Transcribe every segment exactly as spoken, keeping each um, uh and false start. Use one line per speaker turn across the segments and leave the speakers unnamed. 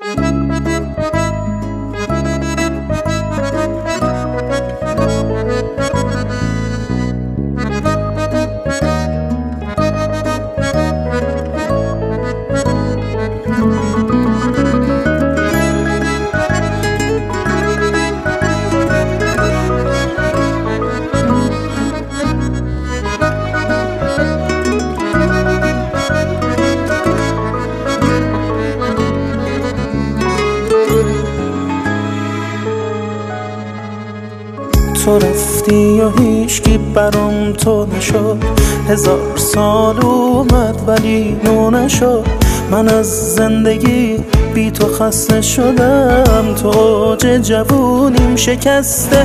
تو رفتی یا هیچکی برام تو نشد، هزار سال اومد ولی نو نشد. من از زندگی بی تو خسته شدم، تو اوج جوونیم شکسته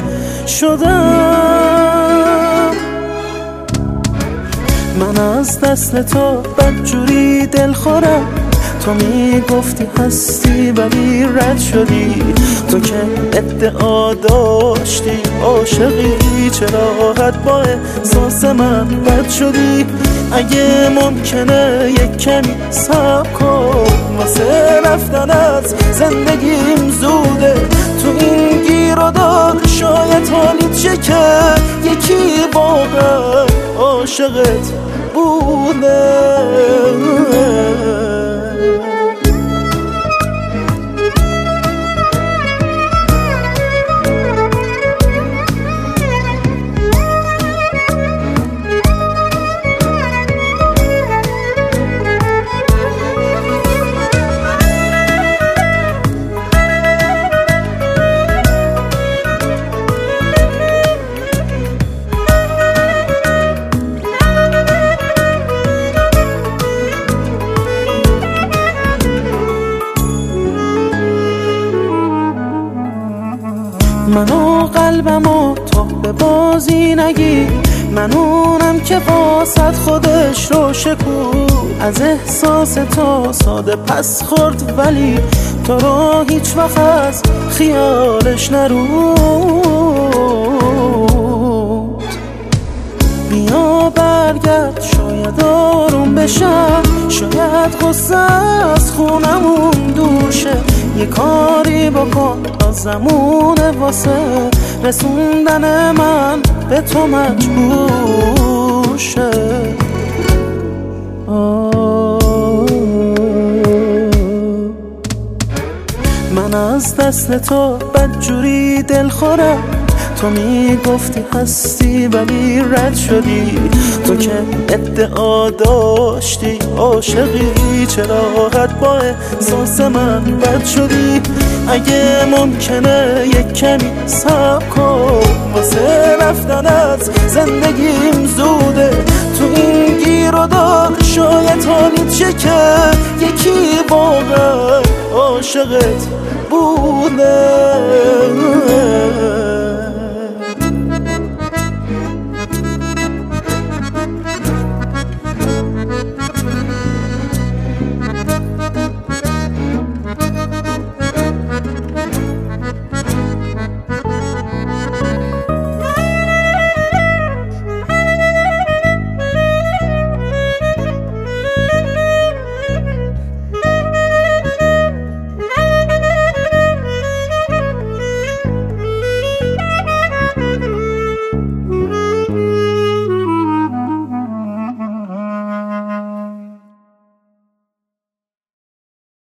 شدم. من از دست تو بدجوری دل خورم، تو میگفتی هستی ولی رد شدی. تو که ادعا داشتی عاشقی، چرا قد با احساس من بد شدی؟ اگه ممکنه یک کمی صبر کن، واسه رفتن از زندگیم زوده. تو این گیر و دار شاید حالیت شه که یکی واقعا عاشقت بوده. منو قلبمو تو به بازی نگی، من اونم که واسط خودش رو شکو. از احساس تو ساده پس خورد ولی تو رو هیچ وقت از خیالش نرود. بیا برگرد شاید آروم بشم، شاید غصه از خونمون دور شه. یه کاری بکن زمونه واسه رسوندن من به تو مجبور شه. من از دست تو بدجوری دل خورم، تو میگفتی هستی ولی رد شدی. تو که ادعا داشتی عاشقی، چرا قد با احساس من بد شدی؟ اگه ممکنه یک کمی صبر کن، واسه رفتن از زندگیم زوده. تو این گیر و دار شاید حالیت شه که یکی واقعا عاشقت بود.